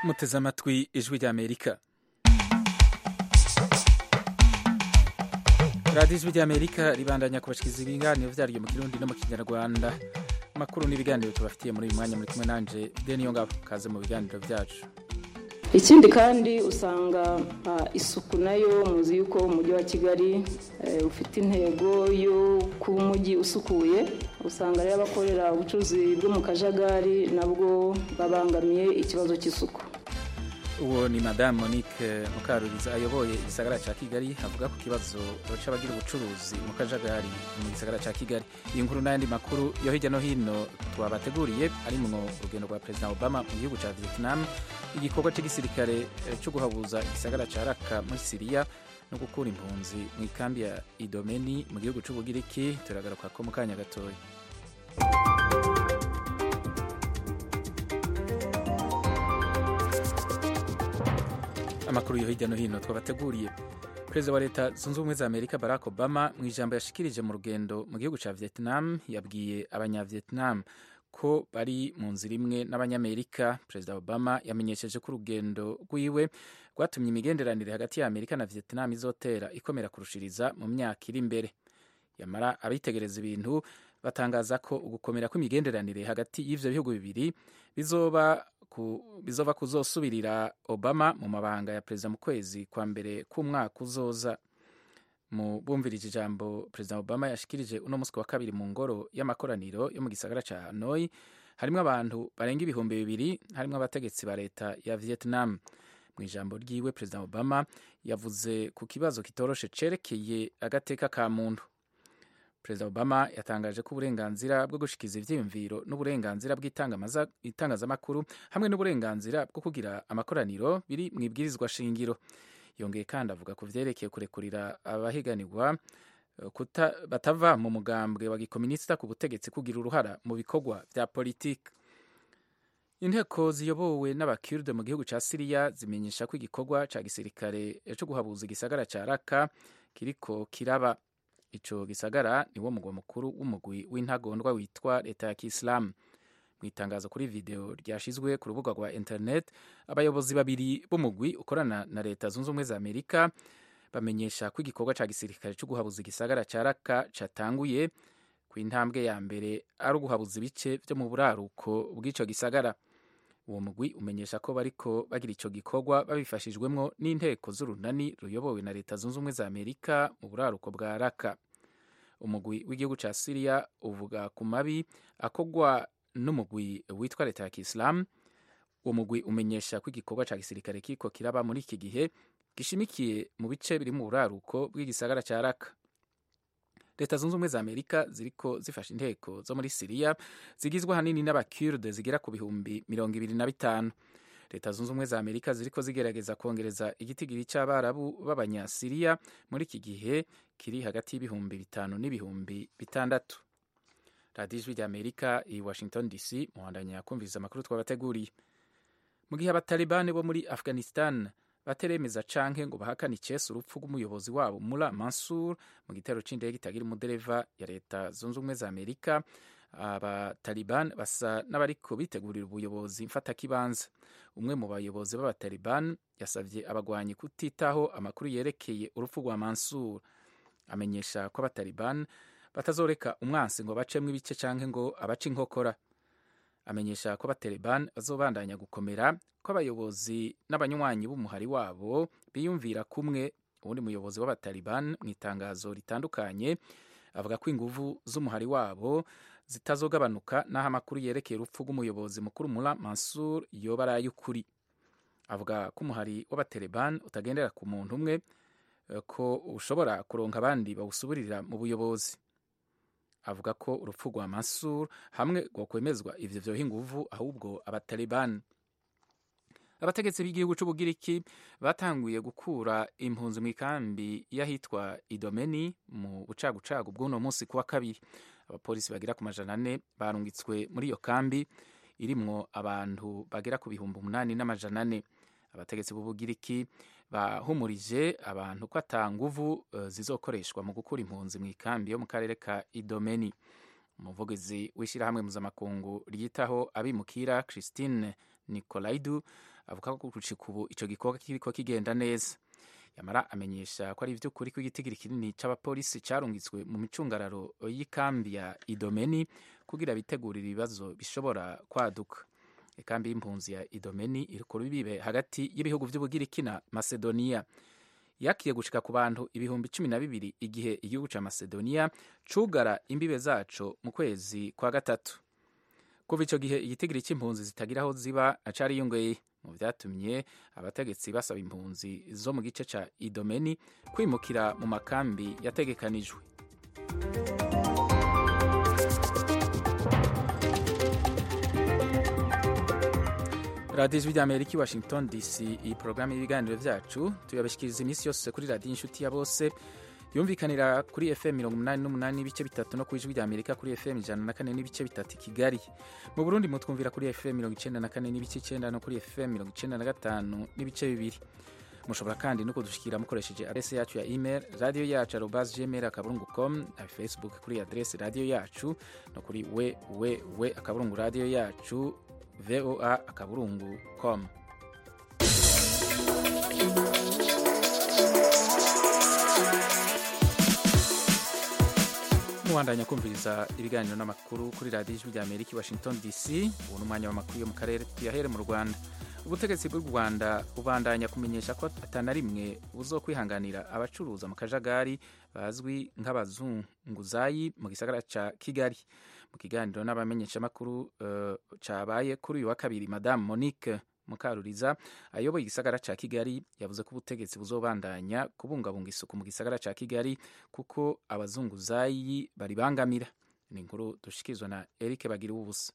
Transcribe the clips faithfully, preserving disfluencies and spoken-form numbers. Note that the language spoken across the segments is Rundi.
muteze amatwi ijwi ry'Amerika. radiyo ijwi ry'Amerika ribandanya kubashikiriza ibiganiro vyaryo mu Kirundi no mu Kinyarwanda. Amakuru n'ibiganiro tubafitiye muri uyu mwanya muri kumwe nanje Deni Ngabo, kaze mu biganiro vyacu. Ikindi kandi usanga uh, isuku nayo muzi yuko umujyi wa Kigali uh, ufite intego yo kuba umujyi usukuye, usanga rero abakorera ubucuruzi bwo mu kajagari nabwo babangamiye ikibazo cy'isuku. Uwo ni Madame Monique Mukaruriza ayoboye igisagara ca Kigali, avuga ku kibazo c'abagira ubucuruzi mu kajagari mu gisagara ca Kigali. Iyi nkuru n'ayandi makuru yo hirya no hino twabateguriye ari mu rugendo rwa President Obama mu gihugu ca Vietnam, igikorwa c'igisirikare cyo guhabuza igisagara ca Raqqa muri Syria no gukura impunzi mu ikambi ya Idomeni mu gihugu c'Ubugiriki. Turagaruka ko mu kanya gatoya. Amakuru yo hirya no hino twabateguriye. Perezida wa Leta Zunze Ubumwe za Amerika Barack Obama mu ijambo yashikirije mu rugendo mu gihugu ca Vietnam yabwiye abanyavietnam ko bari mu nzira imwe n'abanyamerika. Perezida Obama yamenyesheje ko urugendo rwiwe rwatumye imigenderanire hagati ya Amerika na Vietnam izotera ikomera kurushiriza mu myaka iri imbere. Yamara abitegereza ibintu batangaza ko ugukomera kw'imigenderanire hagati y'ivyo bihugu bibiri bizoba ku, bizova kuzosubirira Obama mu mabanga ya perezida mu kwezi kwa mbere k'umwaka uzoza. Mu bumvirije ijambo Perezida Obama yashikirije uno musi wa kabiri mu ngoro y'amakoraniro yo mu gisagara ca Hanoi, harimwo abantu barenga ibihumbi bibiri, harimwo abategetsi ba leta ya Vietnam. Mu ijambo ryiwe Perezida Obama yavuze ku kibazo kitoroshe cerekeye agateka ka muntu. Perezida Obama yatangaje ko uburenganzira bwo gushikiza ivyiyumviro n'uburenganzira bw'itangazamakuru hamwe n'uburenganzira bwo kugira amakoraniro biri mu ibwirizwa shingiro. Yongeye kandi avuga ku vyerekeye kurekurira abahiganirwa kuta batava mu mugambwe wa gikomunista ku butegetsi kugira uruhara mu bikorwa vya politiki. Inteko ziyobowe n'abakurde mu gihugu ca Syria zimenyesha ko igikorwa ca gisirikare cyo guhabuza igisagara ca Raqqa kiriko kiraba. Ico gisagara ni wo mugwa mukuru w'umugwi w'intagondwa witwa Leta ya Kiislamu. Mu itangazo kuri video ryashizwe ku rubuga rwa internet, abayobozi babiri b'umugwi ukorana na Leta Zunze Ubumwe za Amerika bamenyesha ko igikorwa ca gisirikare cyo guhabuza igisagara ca Raqqa catanguye ku intambwe ya mbere ari uguhabuza ibice vyo mu buraruko bw'ico gisagara. Uwo mugwi umenyesha ko bariko bagira ico gikorwa babifashijwemwo n'inteko z'urunani ruyobowe na Leta Zunze Ubumwe za Amerika mu buraruko bwa Raqqa. Umugwi w'igihugu ca Syria uvuga ku mabi akogwa n'umugwi witwa Leta ya Kiislamu. Uwo mugwi umenyesha ko igikorwa ca gisirikare kiko kiraba muri iki gihe gishimikiye mu bice biri mu buraruko bw'igisagara ca Raqqa. Leta Zunze Ubumwe za Amerika ziriko zifasha inteko zo muri Syria zigizwe hanini n'abakurde zigera ku bihumbi mirongo ibiri na bitanu. Leta Zunze Ubumwe za Amerika ziriko zigerageza kongereza igitigiri c'abarabu b'abanyasiriya muri iki gihe kiri hagati y'ibihumbi bitanu n'ibihumbi bitandatu. Radiyo Ijwi ry'Amerika i Washington D C muhandanya kumviriza amakuru twabateguriye. Mu gihe abatalibani bo muri Afghanistan bateremeza canke ngo bahakana icese urupfu rw'umuyobozi wabo Mullah Mansour mu gitero c'indege itagira umudereva ya Leta Zunze Ubumwe za Amerika, abataliban basa n'abariko bitegurira ubuyobozi mfatakibanza. Umwe mu bayobozi b'abataliban yasavye abagwanyi kutitaho amakuru yerekeye urupfu rwa Mansour. Amenyesha ko abataliban batazoreka umwansi ngo bacemwo ibice canke ngo abace inkokora. Amenyesha ko abataliban bazobandanya gukomera, ko abayobozi n'abanywanyi b'umuhari wabo biyumvira kumwe. Uwundi muyobozi w'abataliban mu itangazo ritandukanye avuga ko inguvu z'umuhari wabo zitazogabanuka n'aho amakuru yerekeye urupfu rw'umuyobozi mukuru Mullah Mansour yoba ari ay'ukuri. Avuga ko umuhari w'abataliban utagendera ku muntu umwe, ko ushobora kuronka abandi bawusuburira mu buyobozi. Avuga ko urupfu rwa Mansour hamwe rwokwemezwa ivyo vyoha inguvu ahubwo abataliban. Abategetsi b'igihugu c'Ubugiriki batanguye gukura impunzi mu ikambi y'ahitwa Idomeni mu bucagucagu bw'uno musi kuwa kabiri. Abapolisi bagera ku majana ane barungitswe muri iyo kambi irimwo abantu bagera ku bihumbi umunani n'amajana ane. Abategetsi b'Ubugiriki bahumurije abantu ko ata nguvu uh, zizokoreshwa mu gukura impunzi mu ikambi yo mu karere ka Idomeni. Umuvugizi w'ishirahamwe mpuzamakungu ryitaho abimukira Christine Nicolaidu avuga ko gushika ubu ico gikorwa kiriko kigenda neza. Yamara amenyesha ko ari ivy'ukuri ko igitigiri kinini c'abapolisi carungitswe mu micungararo y'ikambi ya Idomeni kugira bitegurira ibibazo bishobora kwaduka. Ikambi y'impunzi ya Idomeni iri ku rubibe hagati y'ibihugu vy'Ubugiriki na Macedonia. Yakiye gushika ku bantu ibihumbi cumi na bibiri igihe igihugu ca Macedonia cugara imbibe zaco mu kwezi kwa gatatu. Kuva ico gihe igitigiri c'impunzi zitagira aho ziba acari yongeye, mu vyatumye abategetsi basaba impunzi zo mu gice ca Idomeni kwimukira mu makambi yategekanijwe. Radio Ijwi ry'Amerika i Washington D C, iyi porogaramu y'ibiganiro vyacu tuyabashikiriza iminsi yose kuri Radio Inshuti ya Bose, yumvikanira kuri F M mirongo umunani n'umunani n'ibice bitatu no kuri Ijwi ry'Amerika kuri F M ijana na kane n'ibice bitatu i Kigali. Mu Burundi mutwumvira kuri F M mirongo icenda na kane n'ibice icenda no kuri F M mirongo icenda na gatanu n'ibice bibiri. Mushobora kandi no kudushikira mukoresheje adresse yacu ya email radio yacu arobase gmail akaburungu com, na Facebook kuri adresse radio yacu no kuri www akaburungu radio yacu voa akaburungu com. Muwandanya kumviriza ibiganiro n'amakuru kuri Radio Ijwi ry'Amerika i Washington D C. Ubu n'umwanya w'amakuru yo mu karere tuyahere mu Rwanda. Ubutegetsi bw'u Rwanda bubandanya kumenyesha ko atana rimwe buzokwihanganira abacuruza mu kajagari bazwi nk'abazunguzayi mu gisagara ca Kigali. Mu kiganiro n'abamenyesha makuru uh, cabaye kuri uyu wa kabiri, Madame Monique Mukaruriza ayoboye igisagara ca Kigali yavuze ko ubutegetsi buzobandanya kubungabunga isuku mu gisagara ca Kigali kuko abazunguzayi baribangamira. Ni inkuru dushikirizwa na Eric Bagira ubusa.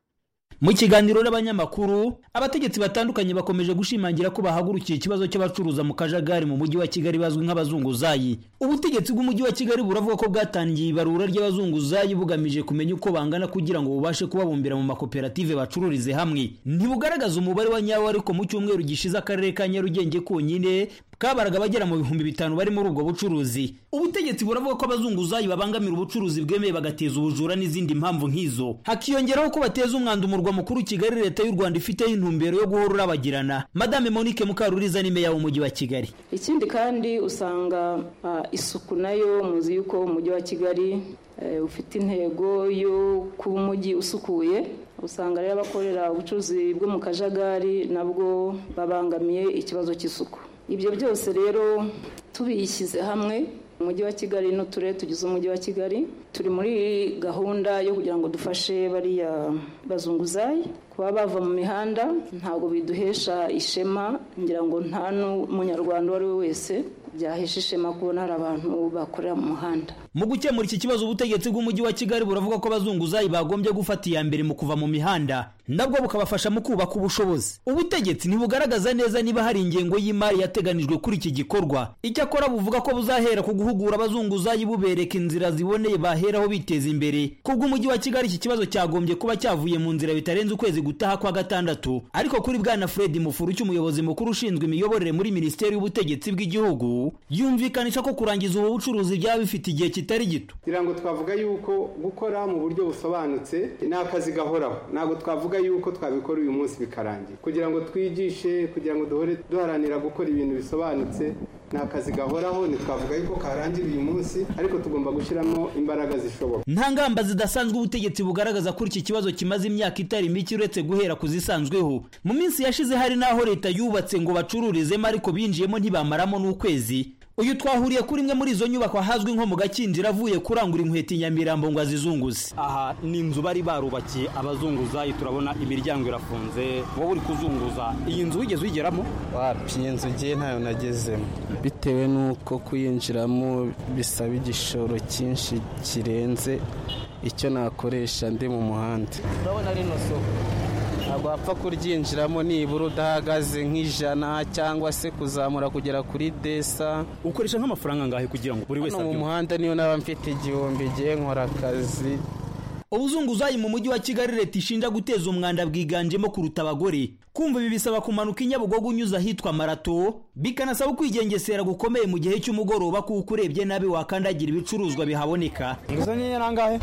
Mu kiganiro n'abanyamakuru, abategetsi batandukanye bakomeje gushimangira ko bahagurukiye ikibazo cy'abacuruza mu kajagari mu mujyi wa Kigali bazwi nk'abazunguzayi. Ubutegetsi bw'umujyi wa Kigali buravuga ko bwatangiye ibarura ry'abazunguzayi bugamije kumenya uko bangana kugira ngo bubashe kubabumbira mu makoperative bacururize hamwe. Ntibugaragaza umubare wa nyawo, ariko mu cyumweru gishize akarere ka Nyarugenge konyine kabaraga bagera mu bihumbi bitanu bari muri ubwo bucuruzi. Ubutegetsi buravuga ko abazunguzayi babangamira ubucuruzi bwemeye bagateza ubujura n'izindi mpamvu nk'izo. Hakiyongeraho ko bateza umwanda umurwa mukuru Kigali leta y'u Rwanda ifite intumbero yo guhora urabagirana. Madame Monique Mukaruriza ni meya w'umujyi wa Kigali. Ikindi kandi usanga uh, isuku nayo muzi yuko umujyi wa Kigali uh, ufite intego yo kuba umujyi usukuye. Usanga rero abakorera ubucuruzi bwo mu kajagari nabwo babangamiye ikibazo cy'isuku. Ibyo byose rero tubishyize hamwe, umujyi wa Kigali no turere tugize umujyi wa Kigali turi muri gahunda yo kugira ngo dufashe bariya bazunguzayi kuba bava mu mihanda. Ntabwo biduhesha ishema, ngira ngo nta n'umunyarwanda uwo ari we wese byahesha ishema kubona hari abantu bakorera mu muhanda. Mu gukemura iki kibazo, ubutegetsi bw'umujyi wa Kigali buravuga ko abazunguzayi bagombye gufata iya mbere mu kuva mu mihanda, nabwo bukabafasha mu kubaka ubushobozi. Ubutegetsi ntibugaragaza neza niba hari ingengo y'imari yateganijwe kuri iki gikorwa. Icyakora buvuga ko buzahera ku guhugura abazunguzayi bubereka inzira ziboneye baheraho biteza imbere. Kubwo umujyi wa Kigali iki kibazo cyagombye kuba cyavuye mu nzira bitarenze ukwezi gutaha kwa gatandatu, ariko kuri bwana Fred Mufuru cy'umuyobozi mukuru ushinzwe imiyoborere muri Minisiteri y'Ubutegetsi bw'Igihugu, yumvikanisha ko kurangiza ubu bucuruzi byaba bifite igihe kitari gito. Kugira ngo twavuga yuko gukora mu buryo busobanutse ni akazi gahoraho, ntabwo twavuga yuko twabikora uyu munsi bikarangira. Kugira ngo twigishe, kugira ngo duhore duharanira gukora ibintu bisobanutse ni akazi gahoraho, ntitwavuga yuko karangira uyu munsi, ariko tugomba gushyiramo imbaraga zishoboka. Nta ngamba zidasanzwe ubutegetsi bugaragaza kuri iki kibazo kimaze imyaka itari mike uretse guhera kuzisanzweho. Mu minsi yashize hari naho leta yubatse ngo bacururizemo, ariko binjiyemo ntibamaramo n'ukwezi. Uyu twahuriye kuri imwe muri izo nyubako hazwi nko mu Gakinjira avuye kurangura inkweto Nyamirambo ngo azizunguze. Aha ni inzu bari barubakiye abazunguzayi, turabona imiryango irafunze. Wowe uri kuzunguza iyi nzu wigeze uyigeramo? Wapi, iyi nzu ngiye ntayo nagezemo, bitewe n'uko kuyinjiramo bisaba igishoro cyinshi kirenze icyo nakoresha ndi mu muhanda. Urabona rino soko ntabwo wapfa kuryinjiramo nibura udahagaze nk'ijana cyangwa se kuzamura kugera kuri desa. Ukoresha nk'amafaranga ngahe kugira ngo buri wese abyumve? Mu muhanda niyo naba mfite igihumbi giye nkora akazi. Ubuzunguzayi mu mujyi wa Kigali leta ishinja guteza umwanda bwiganjemo kuruta abagore. Kumva ibi bisaba kumanuka Inyabugogo unyuza ahitwa Marato, bikanasaba kwigengesera gukomeye mu gihe cy'umugoroba kuko urebye nabi wakandagira ibicuruzwa bihaboneka. Nguzanye yarangahe?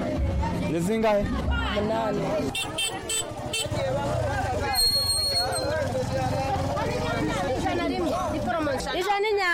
Nezingahe? Munani.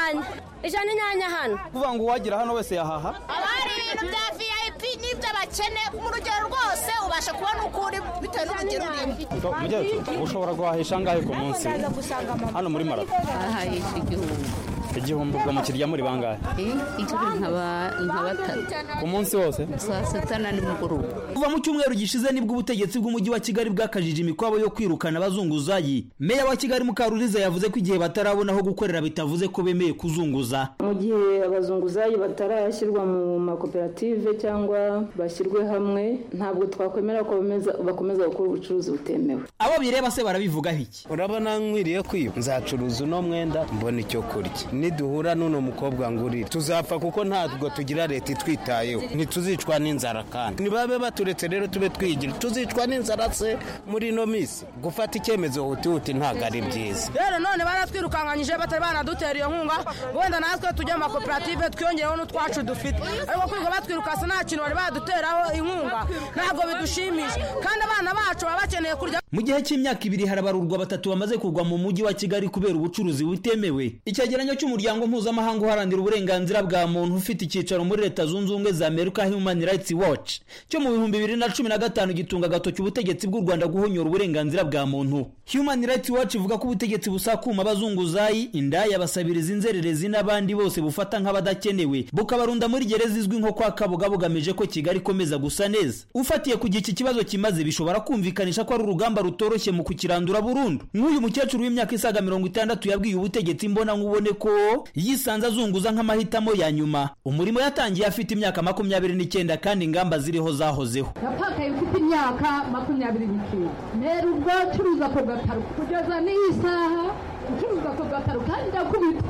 inyanya ijana inyanya hano kuvuga ngo uwagira hano wese yahaha abari ibintu bya V I P n'iby'abakene mu rugero rwose ubasha kubona ukuri bitewe n'urugero urimo mujye ushobora guhahisha ngahe ku munsi hano muri Marato ahahisha igihumbi igihumbi ubwo mukirya muri bangahe inshuro nkaba nka batatu ku munsi wose saa sita na nimugoroba. Kuva mu cyumweru gishize nibwo ubutegetsi bw'umujyi wa Kigali bwakajije imikwabo yo kwirukana abazunguzayi. Meya wa Kigali Mukaruriza yavuze ko igihe batarabona aho gukorera bitavuze ko bemeye kuzunguza. Mu gihe abazunguzayi batarashyirwa mu makoperative cyangwa bashyirwe hamwe ntabwo twakwemera ko bakomeza gukora ubucuruzi butemewe. Abo bireba se barabivugaho iki? Urabona nkwiriye kwiba nzacuruza uno mwenda mbona icyo kurya. Niduhura n'uno mukobwa ngurira tuzapfa kuko ntabwo tugira leta itwitayeho ntituzicwa n'inzara kandi nibabe baturetse rero tube twigira tuzicwa n'inzara se muri no misi gufata icyemezo huti ntago ari byiza. Rero none baratwirukanganyije batari banadutera iyo nkunga wenda natwe tujya mu makoperative twiyongereho n'utwacu dufite ariko kwiga batwirukasa nta kintu bari baduteraho inkunga ntabwo bidushimisha kandi abana bacu baba bakeneye kurya. Mu gihe cy'imyaka ibiri harabarurwa batatu bamaze kugwa mu mujyi wa Kigali kubera ubucuruzi butemewe. Icyegeranyo cy'umuryango mpuzamahanga uharanira uburenganzira bwa muntu ufite icyicaro muri Leta Zunze Ubumwe za Amerika Human Rights Watch cyo mu bihumbi bibiri na cumi na gatanu gitunga gatoki ubutegetsi bw'u Rwanda guhonyora uburenganzira bwa muntu. Human Rights Watch ivuga ko ubutegetsi busakuma abazunguzayi, indaya, basabiriza, inzererezi n'abandi bose bufata nk'abadakenewe bukabarunda muri gereza izwi nko kwa Kabuga bugamije ko Kigali ikomeza gusa neza. Ufatiye ku iki kibazo kimaze bishobora kumvikanisha ko ari urugamba rutoroshye mu kukirandura burundu. Nk'uyu mukecuru w'imyaka isaga mirongo itandatu yabwiye ubutegetsi mbona nkubone ko yisanze azunguza nk'amahitamo ya nyuma. Umurimo yatangiye afite imyaka makumyabiri n'icyenda kandi ingamba ziriho zahozeho. Napakaye ufite imyaka makumyabiri n'icyenda nero ubwo curuza ko gataro kugeza n'isaha ucuruza ko gataro kandi ndakubita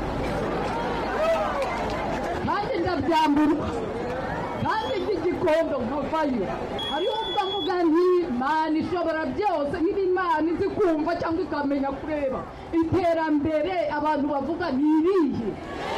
kandi ndabyamburwa kandi igikondo nkavayo hariho mvuga nti Imana ishobora byose nk'Imana izi kumva cyangwa ikamenya kureba iterambere abantu bavuga ni irihe.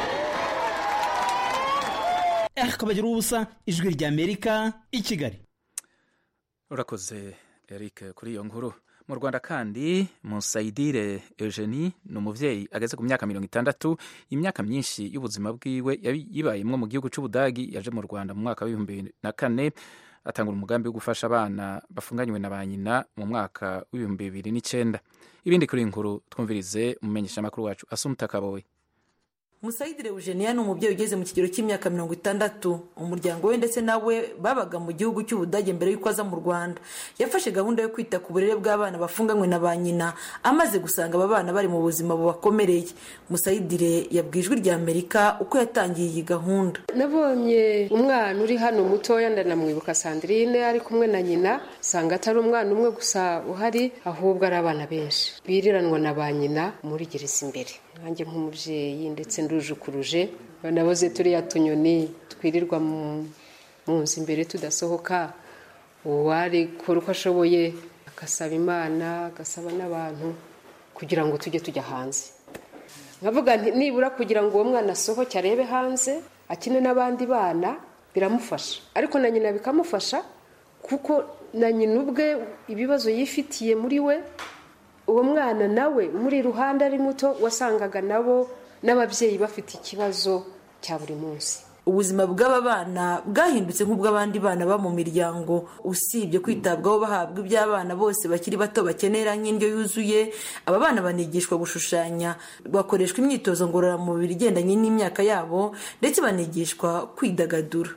Eh kabagira ubusa ijwi rya Amerika i Kigali. Urakoze Eric kuri iyo nkuru. Mu Rwanda kandi Musayidire Eugenie ni umuvyeyi ageze ku myaka mirongo itandatu, imyaka myinshi y'ubuzima bwiwe yibayemwo mu gihugu c'Ubudagi. Yaje mu Rwanda mu mwaka wa bibiri na bibiri na kane atangura umugambi wo gufasha abana bafunganywe na banyina mu mwaka wa bibiri n'icyenda. Ibindi kuri inkuru twumvirize umumenyesha makuru wacu Asumta Kabowe. Musayidire Eugenia ni umubyeyi ugeze mu kigero cy'imyaka mirongo itandatu. Umuryango we ndetse nawe babaga mu gihugu cy'Ubudage mbere y'uko aza mu Rwanda. Yafashe gahunda yo kwita ku burere bw'abana bafunganywe na banyina amaze gusanga aba bana bari mu buzima bubakomereye. Musayidire yabwiye ijwi rya Amerika uko yatangiye iyi gahunda. Nabonye umwana uri hano mutoya ndanamwibuka Sandrine ari kumwe na nyina, sanga atari umwana umwe gusa uhari ahubwo ari abana benshi biriranwa na banyina muri gereza imbere. Nanjye nk'umubyeyi ndetse ndujukuruje naboze turiya tunyoni twirirwa mu nzu imbere tudasohoka, uwari kora uko ashoboye agasaba Imana agasaba n'abantu kugira ngo tujye tujya hanze. Nkavuga nti nibura kugira ngo uwo mwana asohoke arebe hanze akine n'abandi bana biramufasha, ariko na nyina bikamufasha kuko na nyina ubwe ibibazo yifitiye muri we, uwo mwana nawe muri ruhande ari muto wasangaga nabo n'ababyeyi bafite ikibazo cya buri munsi. Ubuzima bw'aba bana bwahindutse nk'ubw'abandi bana ba mu miryango. Usibye kwitabwaho bahabwa iby'abana bose bakiri bato bakenera nk'indyo yuzuye, aba bana banigishwa gushushanya, bakoreshwa imyitozo ngororamubiri igendanye n'imyaka yabo ndetse banigishwa kwidagadura.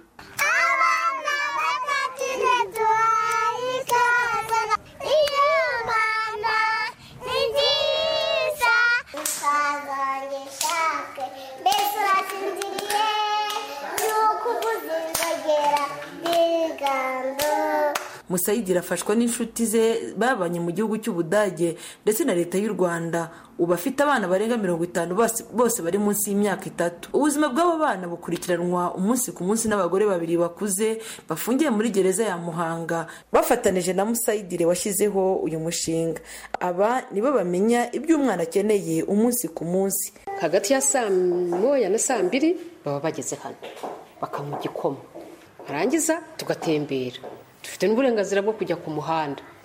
Musayidire afashwa n'inshuti ze babanye mu gihugu cy'Ubudage ndetse na leta y'u Rwanda. Ubu afite abana barenga mirongo itanu bose bari munsi y'imyaka itatu. Ubuzima bw'abo bana bukurikiranwa umunsi ku munsi n'abagore babiri bakuze bafungiye muri gereza ya Muhanga bafatanije na Musayidire washyizeho uyu mushinga. Aba nibo bamenya ibyo umwana akeneye umunsi ku munsi. Hagati ya saa moya na saa mbiri baba bageze hano bakamuha igikoma, arangiza tugatembera. Dufite n'uburenganzira bwo kujya ku muhanda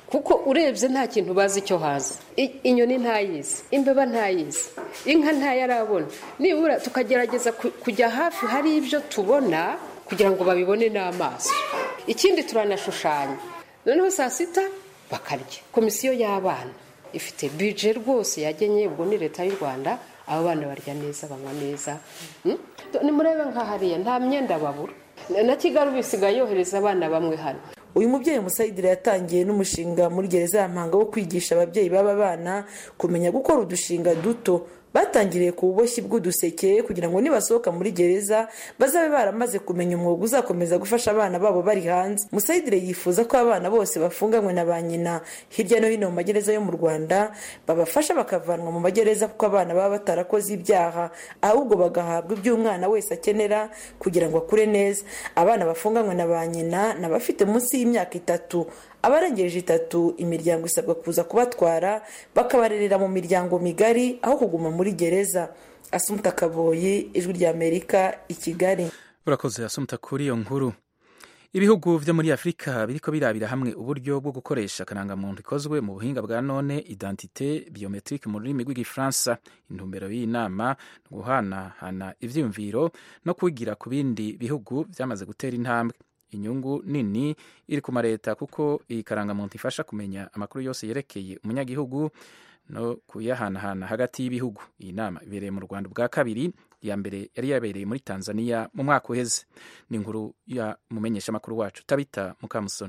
kuko urebye nta kintu bazi icyo haza. Inyoni ntayizi, imbeba ntayizi, inka ntayarabona. Nibura tukagerageza kujya hafi hari ibyo tubona kugira ngo babibone n'amaso. Ikindi turanashushanya, noneho saa sita bakarya. Komisiyo y'abana ifite budget rwose yagenye, ubwo ni leta y'u Rwanda, abo bana barya neza, banywa neza. Ni murebe nka hariya nta myenda babura, na Kigali bisigaye yohereza abana bamwe hano. Uyu mubyeyi Musayidire yatangiye n'umushinga muri gereza ya Mpanga wo kwigisha ababyeyi baba bana kumenya gukora udushinga duto. Batangiriye ku buboshyi bw'uduseke kugira ngo nibasohoka muri gereza bazabe baramaze kumenya umwuga uzakomeza gufasha abana babo bari hanze. Musayidire yifuza ko abana bose bafunganywe na ba nyina hirya no hino mu magereza yo mu Rwanda babafasha bakavanwa mu magereza kuko abana baba batarakoze ibyaha, ahubwo bagahabwa ibyo umwana wese akenera kugira ngo akure neza. Abana bafunganywe na ba nyina n'abafite munsi y'imyaka itatu, abarengeje itatu imiryango isabwa kuza kubatwara bakabarerera mu miryango migari aho kuguma muri gereza. Asumta Kaboyi, Ijwi rya Amerika, i Kigali. Urakoze Asumta kuri iyo nkuru. Ibihugu vyo muri Afrika biriko birabira hamwe uburyo bwo gukoresha akarangamuntu ikozwe mu buhinga bwa none, identité biometrique mu rurimi rw'igifaransa. Intumbero y'inama no guhanahana ivyiyumviro no kwigira ku bindi bihugu vyamaze gutera intambwe. Inyungu nini iri ku mareta kuko iyi karangamuntu ifasha kumenya amakuru yose yerekeye umunyagihugu no kuyahanahana hagati y'ibihugu. Iyi nama ibereye mu Rwanda bwa kabiri, ya mbere yari yabereye muri Tanzania mu mwaka uheze. Ni inkuru ya mumenyesha makuru wacu Tabita Mukamusoni.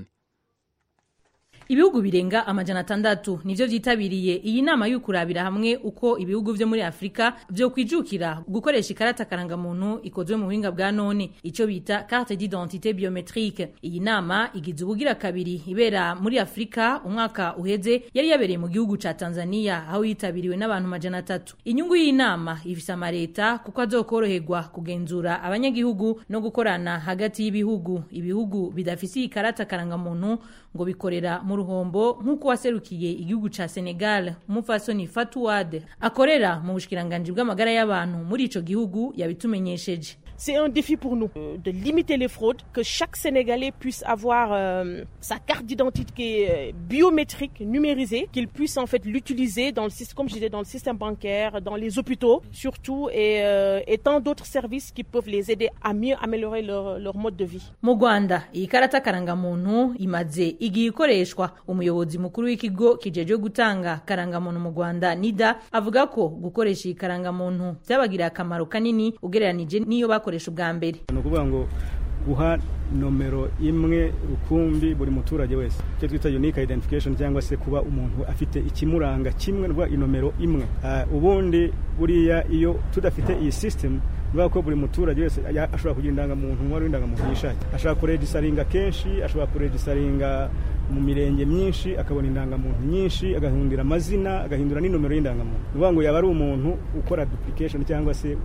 Ibihugu birenga amajana atandatu nivyo vyitabiriye iyi nama y'ukurabira hamwe uko ibihugu vyo muri Afrika vyo kwijukira gukoresha ikarata karangamuntu ikozwe mu buhinga bwa none, ico bita carte d'identité biométrique. Iyi nama igize ubugira kabiri ibera muri Afrika. Umwaka uheze yari yabereye mu gihugu ca Tanzania aho yitabiriwe n'abantu majana atatu. Inyungu y'iyi nama ifise amareta kuko azokoroherwa kugenzura abanyagihugu no gukorana hagati y'ibihugu. Ibihugu bidafise ikarata karangamuntu ngo bikorera mu ruhombo nk'uko waserukiye igihugu ca Senegal umufasoni Fatouad akorera mu bushikiranganje bw'amagara y'abantu muri ico gihugu yabitumenyesheje. C'est un défi pour nous euh, de limiter les fraudes, que chaque Sénégalais puisse avoir euh, sa carte d'identité euh, biométrique numérisée, qu'il puisse en fait l'utiliser dans le système, comme je disais, dans le système bancaire, dans les hôpitaux surtout, et, euh, et tant d'autres services qui peuvent les aider à mieux améliorer leur, leur mode de vie. Mu Rwanda iyi karata karangamuntu imaze igiye ikoreshwa. Umuyobozi mukuru w'ikigo kijeje gutanga karangamuntu mu Rwanda NIDA avuga ko gukoresha iyi karangamuntu byabagira akamaro kanini ugereranije niyo bakoresha ubwa mbere. No kuvuga ngo guha nomero imwe rukumbi buri muturage wese, cyo twita unique identification, cyangwa se kuba umuntu afite ikimuranga kimwe rwa inomero imwe. Uh, ubundi buriya iyo tudafite iyi system bivuga ko buri muturage wese ashobora kugira indangamuntu nk'uwari indangamuntu yishaka, ashobora kuregisaringa kenshi, ashobora kuregisaringa mu mirenge myinshi, akabona indangamuntu nyinshi, agahindura amazina, agahindura n'inomero y'indangamuntu. Bivuga ngo yaba ari umuntu ukora duplication cyangwa se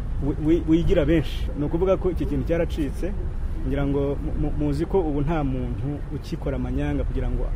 wigira benshi. No kuvuga ko iki kintu cyaracitse, ngira ngo muzi ko ubu nta muntu ukikora amanyanga kugira ngo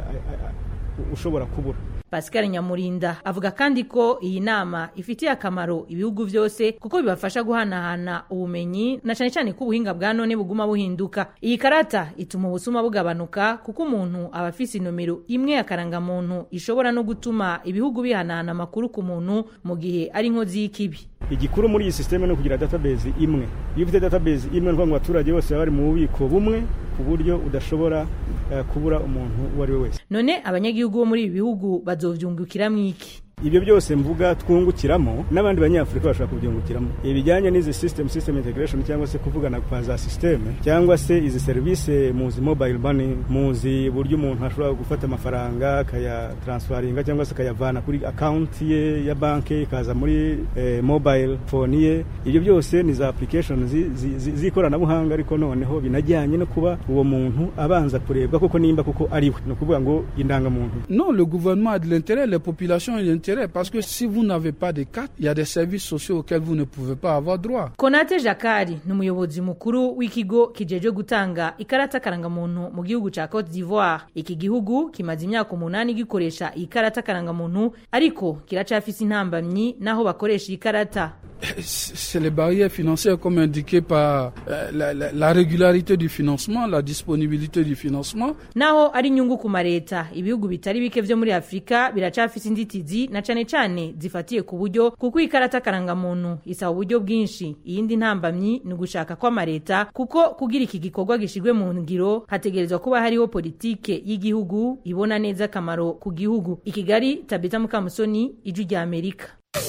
ushobora kubura. Pascal Nyamurinda avuga kandi ko iyi nama ifitiye akamaro ibihugu vyose kuko bibafasha guhanahana ubumenyi na cyane cyane ko ubuhinga bwa none buguma buhinduka. Iyi karata ituma ubusuma bugabanuka kuko umuntu aba afise inomero imwe ya karangamuntu ishobora no gutuma ibihugu bihanahana amakuru ku muntu mu gihe ari nkozi y'ikibi. Igikuru muri iyi system no kugira database imwe. Iyo ufite database imwe ngo abaturage bose bari mu bubiko bumwe ku buryo udashobora uh, kubura umuntu uwari we wese. None abanyagihugu bo muri ibi bihugu bazovyungukira mwiki? Ibyo byose mvuga twungukiramo n'abandi banyafrika bashaka kubyungukiramo. Ibijyanye n'izi system system integration cyangwa se kuvugana kwa za system cyangwa se izi service muzi mobile money, muzi buryo umuntu ashobora gufata amafaranga akaya transferinga cyangwa se akayavana kuri account ye ya banki ikaza muri eh, mobile phone ye. Ibyo byose ni za applications zikoranabuhanga zi, zi ariko noneho binajyanye no kuba uwo muntu abanza kurebwa koko nimba kuko ariwe, no kuvuga ngo indangamuntu. Non, le gouvernement a de l'intérêt, les populations ont de l'intérêt. Parce que si vous n'avez pas de carte, il y a des services sociaux auxquels vous ne pouvez pas avoir droit. Konate Jakari ni umuyobozi mukuru w'ikigo kijeje gutanga ikarata karangamuntu mu gihugu ca Côte d'Ivoire. Iki gihugu kimaze imyaka umunani gikoresha ikarata karangamuntu ariko kiracafise intambamyi naho bakoresha ikarata. c'est les barrières financières comme indiqué par la, la, la régularité du financement, la disponibilité du financement. Naho ari nyungu ku mareta, ibihugu bitari bike vyo muri Afrika biracafise inditizi na cane cane zifatiye ku buryo kuko ikarata karanga muntu isaba uburyo bwinshi. Iyindi ntambamyi ni gushaka kwa mareta kuko kugira iki gikorwa gishigwe mu ngiro hategerezwa kuba hariho politike y'igihugu ibona neza kamaro ku gihugu. Ikigali, Tabita Mukamusoni, Ijwi rya Amerika.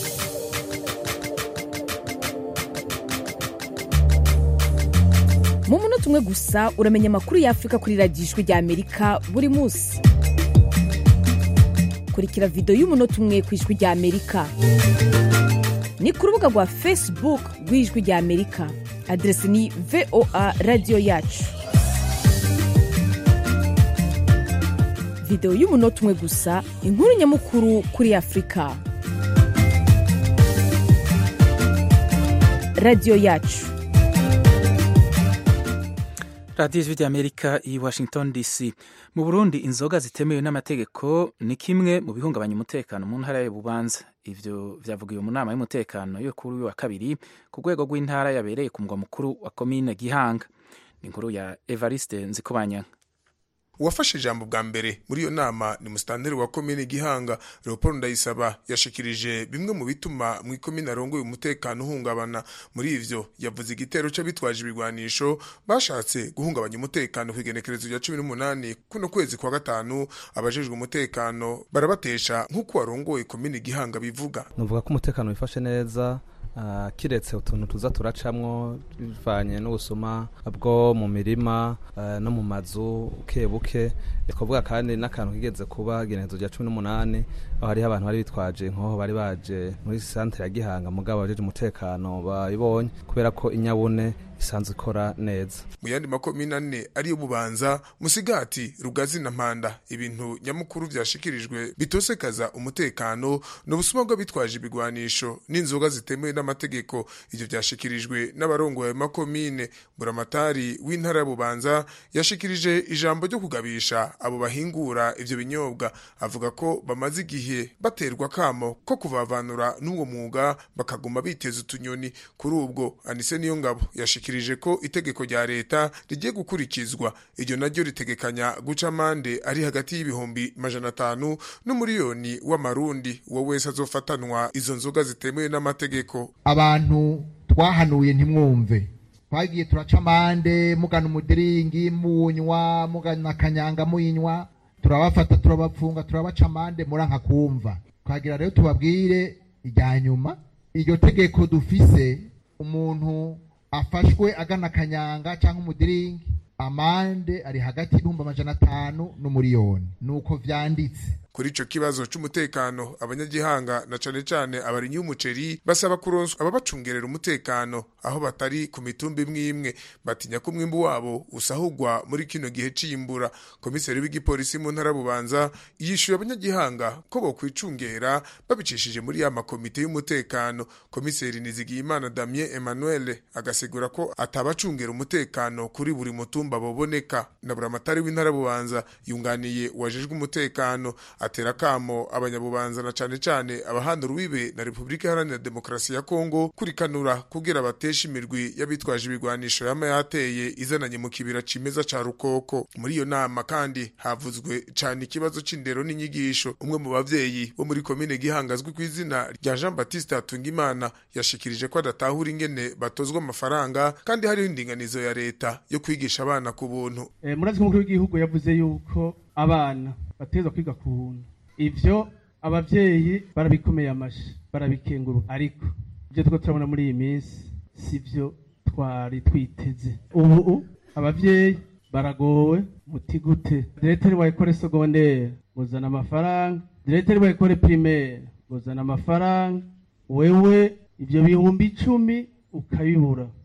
Mu munota umwe gusa uramenya amakuru ya Afrika kuri radiyo Ijwi rya Amerika buri munsi. Kurikira video y'umunota umwe ku Ijwi rya Amerika. Ni ku rubuga rwa Facebook rw'Ijwi rya Amerika. Adresi ni V O A Radio Yacu. Video y'umunota umwe gusa, inkuru nyamukuru kuri Afrika. Radio Yacu. Radio Ijwi rya Amerika i Washington D C. Mu Burundi inzoga zitemewe n'amategeko ni kimwe mu bihungabanya umutekano mu ntara ya Bubanza. Ivyo vyavugiwe mu nama y'umutekano yo kuri uyu wa kabiri ku rwego rw'intara yabereye ku mugwa mukuru wa komine Gihanga. Ni inkuru ya Evariste Nzikobanya. Uwafashe ijambo bwa mbere muri iyo nama ni musitanteri wa komine Gihanga Leopold Ndayisaba yashikirije bimwe mu bituma mu komine arongoye umutekano uhungabana. Muri ivyo yavuze igitero c'abitwaje ibigwanisho bashatse guhungabanya umutekano kwigenekerezo rya cumi n'umunani kuno kwezi kwa gatanu. Abajejwe umutekano barabatesha nk'uko arongoye komine Gihanga bivuga. Nuvuga ko umutekano wifashe neza Uh, kiretse utuntu tuza turacamwo bivanye n'ubusuma bwo mu mirima uh, no mu mazu ukebuke. Twavuga kandi n'akantu kigeze kuba genezo rya cumi n'umunani aho hari abantu bari bitwaje nkoho bari baje muri centre ya Gihanga mugabo bajeje umutekano bayibonye kubera ko inyabune isanzwe ikora neza. Mu yandi makomine ane ari Bubanza, Musigati, Rugazi na Mpanda ibintu nyamukuru vyashikirijwe bitosekaza umutekano no busuma bwo bitwaje ibigwanisho n'inzoga zitemewe n'amategeko. Ivyo vyashikirijwe n'abarongoye makomine. Buramatari w'intara ya Bubanza yashikirije ijambo ryo kugabisha abo bahingura ivyo binyobwa, avuga ko bamaze igihe baterwa kamo ko kuvavanura n'uwo mwuga bakaguma biteza utunyoni. Kuri ubwo Anise Niyongabo yashikirije ko itegeko rya leta rigiye gukurikizwa. Iryo naryo ritegekanya guca amande ari hagati y'ibihumbi majana atanu n'umuriyoni w'amarundi uwo wese azofatanwa izo nzoga zitemewe n'amategeko. Abantu twahanuye ntimwumve, twagiye turaca amande, mugana umudiringi munywa, mugana kanyanga muyinywa, turabafata turabapfunga turabaca amande muranka kumva. Twagira rero tubabwire ijya nyuma, iryo tegeko dufise umuntu afashwe agana kanyanga cyangwa umudiringi amande ari hagati y'ibihumbi amajana atanu n'umuriyoni. Nuko vyanditse. Kuri ico kibazo c'umutekano abanyagihanga na cane cane abarinyi y'umuceri basaba kuronswa ababacungerera umutekano aho batari ku mitumba imwe imwe, batinya ko umwimbu wabo usahugwa muri kino gihe cimbura. Komiseri w'igipolisi mu ntara Bubanza yishuye abanyagihanga ko bo kwicungera babicishije muri ya makomite y'umutekano. Komiseri Nizigiyimana Damien Emmanuel agasigura ko atabacungera umutekano kuri buri mutumba boboneka. Na buramatari w'intara Bubanza yunganiye wajejwe umutekano atera kamo abanyabubanza na cane cane abahanda ruwibe na Republika Iharanira Demokarasi ya Kongo kurikanura kugira batesha imirwi y'abitwaje ibigwanisho yama yateye izananye mu kibira cimeza ca Rukoko. Muri iyo nama kandi havuzwe cane ikibazo c'indero n'inyigisho. Umwe mu bavyeyi bo muri komine Gihangazwe kw'izina rya Jean Baptiste Atungimana yashikirije ko adatahura ingene batozwa amafaranga kandi hari indinganizo ya leta yo kwigisha abana ku buntu. Eh, murazi ko umukuru w'igihugu yavuze yuko abana bateza kwiga ku buntu. Ivyo abavyeyi barabikomeye amashi barabikenguru, ariko ivyo two turabona muri iyi minsi sivyo twari twiteze. Ubu abavyeyi baragowe muti gute? Direteri wa ekole secondaire muzana amafaranga, direteri wa ekole primaire muzana amafaranga, wewe ivyo bihumbi icumi ukabibura.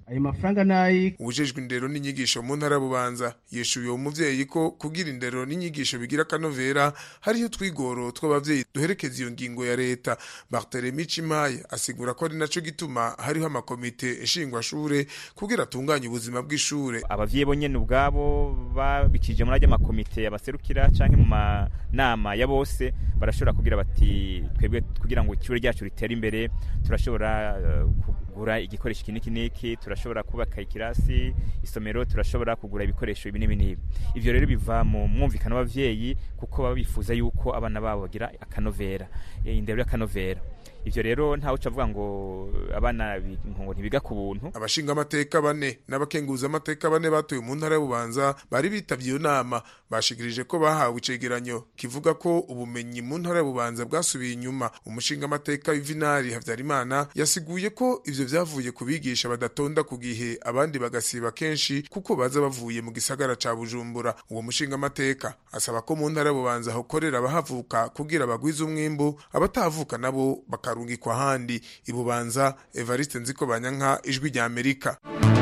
ayo mafaranga nayi ubujejwe indero n'inyigisho mu ntara Bubanza yeshuye uwo muvyeyi ko kugira indero n'inyigisho bigira kanovera hariyo twigoro tw'abavyeyi duherekeza iyo ngingo ya leta. Barthelemy Chimaye asigura ko ari naco gituma hariho amakomite nshingwa shure kugira atunganye ubuzima bw'ishure. Abavyeyi bonyene ubwabo babikije muri ajya makomite yabaserukira canke mu manama ya bose barashobora kugira bati twebwe kugira ngo ishure ryacu ritere imbere turashobora uh, kugura igikoresho kiniki niki, turashobora kubaka ikirasi, isomero, turashobora kugura ibikoresho ibi n'ibi. Ivyo rero biva mu mwumvikano w'abavyeyi kuko baba bifuza yuko abana babo bagira akanovera, indero y'akanovera. Ivyo rero nta uca avuga ngo abana ngo ntibiga ku buntu. Abashinga amateka bane n'abakenguza amateka bane batuye mu ntara y'Ububanza bari bitavye iyo nama bashikirije ko bahawe icegeranyo kivuga ko ubumenyi mu ntara y'Ububanza bwasubiye inyuma. Umushinga amateka Yuvinari Havyarimana yasiguye ko ivyo vyavuye kubigisha badatonda ku gihe abandi bagasiba kenshi kuko baza bavuye mu gisagara ca Bujumbura. Uwo mushinga amateka asaba ko mu ntara y'Ububanza hokorera abahavuka kugira bagwize umwimbu, abatavuka nabo bakarungikwa handi. Ibubanza, Evariste Nziko Banyanka, Ijwi rya Amerika.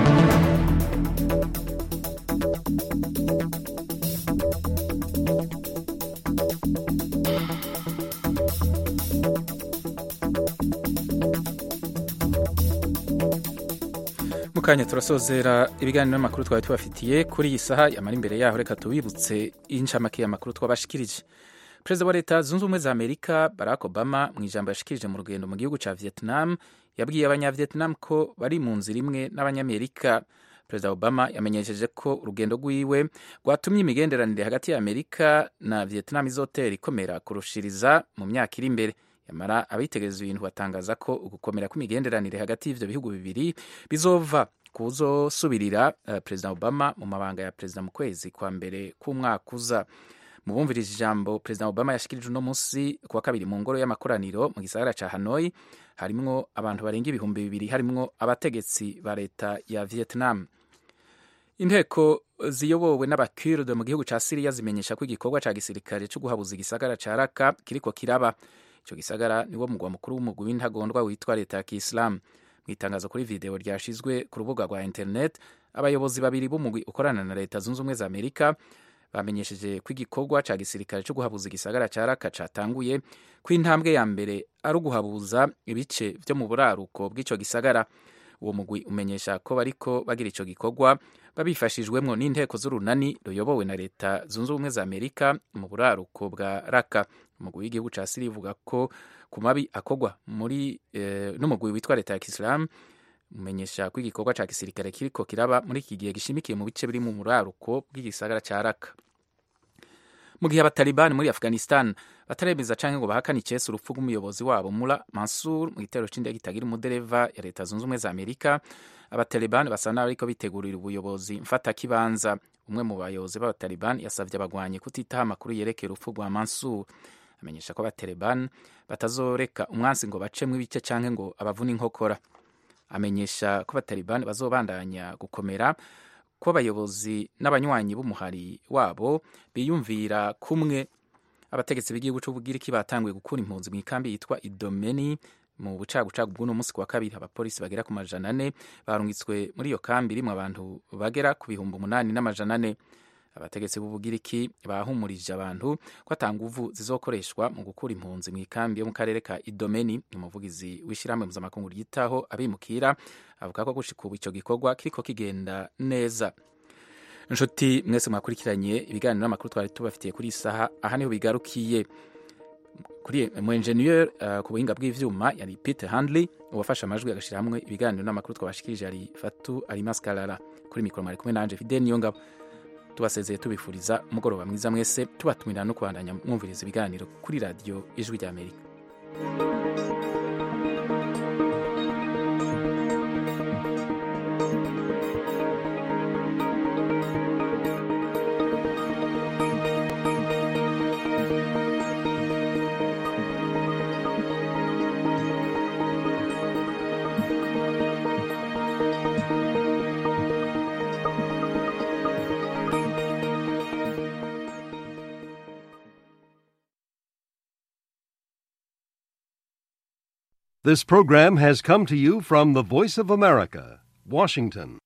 Mukanya turasozera ibiganiro n'amakuru twari tubafitiye kuri iyi saha. Yamara imbere yaho reka tubibutse inshamake y'amakuru twabashikirije. Perezida wa Leta Zunze Ubumwe za Amerika Barack Obama mu ijambo yashikirije mu rugendo mu gihugu ca Vietnam yabwiye abanyavietnam ko bari mu nzira imwe n'abanyamerika. Perezida Obama yamenyesheje ko urugendo rwiwe rwatumye imigenderanire hagati ya Amerika na Vietnam izotera ikomera kurushiriza mu myaka iri imbere. Yamara abitegereza ibintu batangaza ko ugukomera kw'imigenderanire hagati y'ivyo bihugu bibiri bizova kuzosubirira uh, Perezida Obama mu mabanga ya perezida mu kwezi kwa mbere k'umwaka uza. Mu bumvirije ijambo Perezida Obama yashikirije uno munsi kuwa kabiri mu ngoro y'amakoraniro mu gisagara ca Hanoi, harimwo abantu barenga ibihumbi bibiri, harimwo abategetsi ba leta ya Vietnam. Inteko ziyobowe n'abakurde mu gihugu ca Syria zimenyesha ko igikorwa ca gisirikare cyo guhabuza igisagara ca Raqqa kiriko kiraba. Ico gisagara niwo mugwa mukuru w'umugwi w'intagondwa witwa leta ya Kiislamu. Mu itangazo kuri video ryashizwe ku rubuga rwa internet, abayobozi babiri b'umugwi ukorana na Leta Zunze Ubumwe za Amerika bamenyesheje ko igikorwa ca gisirikare cyo guhabuza igisagara ca Raqqa catanguye, ko intambwe ya mbere ari uguhabuza ibice vyo mu buraruko bw'ico gisagara. Uwo mugwi umenyesha ko bariko bagira ico gikorwa babifashijwemwo n'inteko z'urunani ruyobowe na Leta Zunze Ubumwe za Amerika mu buraruko bwa Raqqa. Umugwi w'igihugu ca Syria uvuga ko ku mabi akogwa muri eh, n'umugwi witwa leta ya Kiislamu umenyesha ko igikorwa ca gisirikare kiriko kiraba muri iki gihe gishimikiye mu bice biri mu buraruko bw'igisagara ca Raqqa. Mu gihe abatalibani muri Afghanistan bataremeza canke ngo bahakana icese urupfu rw'umuyobozi wabo Mullah Mansour mu gitero c'indege itagira umudereva ya Leta Zunze Ubumwe za Amerika, abatalibani basa naho ariko bitegurira ubuyobozi mfata kibanza. Umwe mu bayobozi b'abatalibani yasavye abagwanyi kutitaha amakuru yerekeye urupfu rwa Mansour. Amenyesha ko abatalibani batazoreka umwansi ngo bacemwe ibice canke ngo abavune inkokora. Amenyesha ko abatalibani bazobandanya gukomera, ko abayobozi n'abanywanyi b'umuhari wabo biyumvira kumwe. Abategetsi b'igihugu c'Ubugiriki batanguye gukura impunzi mu ikambi yitwa Idomeni mu bucagucagu bw'uno munsi kuwa kabiri. Abapolisi bagera ku majana ane barungitswe muri iyo kambi irimwo abantu bagera ku bihumbi umunani n'amajana ane. Abategetsi b'Ubugiriki bahumurije abantu ko ata nguvu zizokoreshwa mu gukura impunzi mu ikambi yo mu karere ka Idomeni. Umuvugizi w'ishirahamwe mpuzamakungu ryitaho abimukira avuga ko gushika ubu ico gikorwa kiriko kigenda neza. Nshuti mwese mwakurikiranye ibiganiro n'amakuru twari tubafitiye kuri isaha, aha niho bigarukiye. Kuri mu engineer uh, ku buhinga bw'ivyuma yari Peter Handley, uwafasha amajwi agashira hamwe ibiganiro n'amakuru twabashikirije yari Fatu Alimas Kalala. Kuri mikoro mwari kumwe nanje Fidel Niyongabo. Tubasezeye tubifuriza umugoroba mwiza mwese, tubatumira no kubandanya mwumviriza ibiganiro kuri radio Ijwi rya Amerika. This program has come to you from the Voice of America, Washington.